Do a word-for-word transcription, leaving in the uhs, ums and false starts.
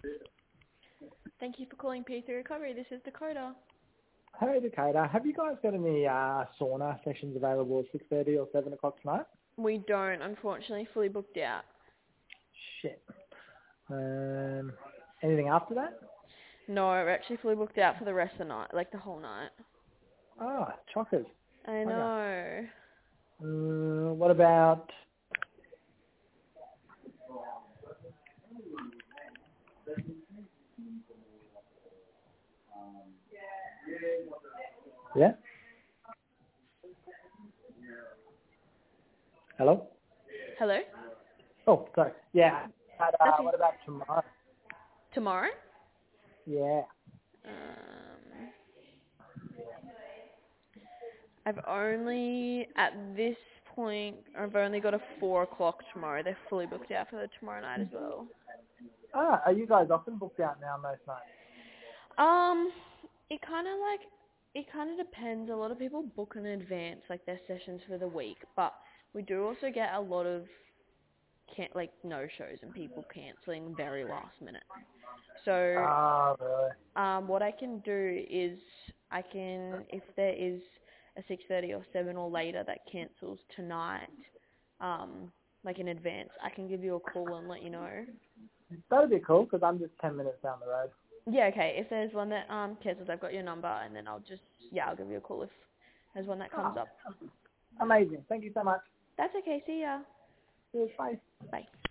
Thank you for calling P three Recovery. This is Dakota. Hey, Dakota. Have you guys got any uh, sauna sessions available at six thirty or seven o'clock tonight? We don't, unfortunately, fully booked out. Shit. Um, anything after that? No, we're actually fully booked out for the rest of the night, like the whole night. Ah, chockers. I Okay. know. Uh, what about... Yeah? Hello? Hello? Oh, sorry. Yeah. But, uh, That's what it. about tomorrow? Tomorrow? Yeah. Um, I've only, at this point, I've only got a four o'clock tomorrow. They're fully booked out for the tomorrow night as well. Ah, are you guys often booked out now most nights? Um, it kind of like, it kind of depends. A lot of people book in advance, like their sessions for the week, but we do also get a lot of can like no-shows and people cancelling very last minute. So, Ah, really? um, what I can do is I can, if there is a six thirty or seven or later that cancels tonight, um, like in advance, I can give you a call and let you know. That'd be cool, because I'm just ten minutes down the road. Yeah, okay. If there's one that um cancels, I've got your number, and then I'll just yeah, I'll give you a call if there's one that comes Ah, up. amazing. Thank you so much. That's okay. See ya. Cheers, bye. Bye.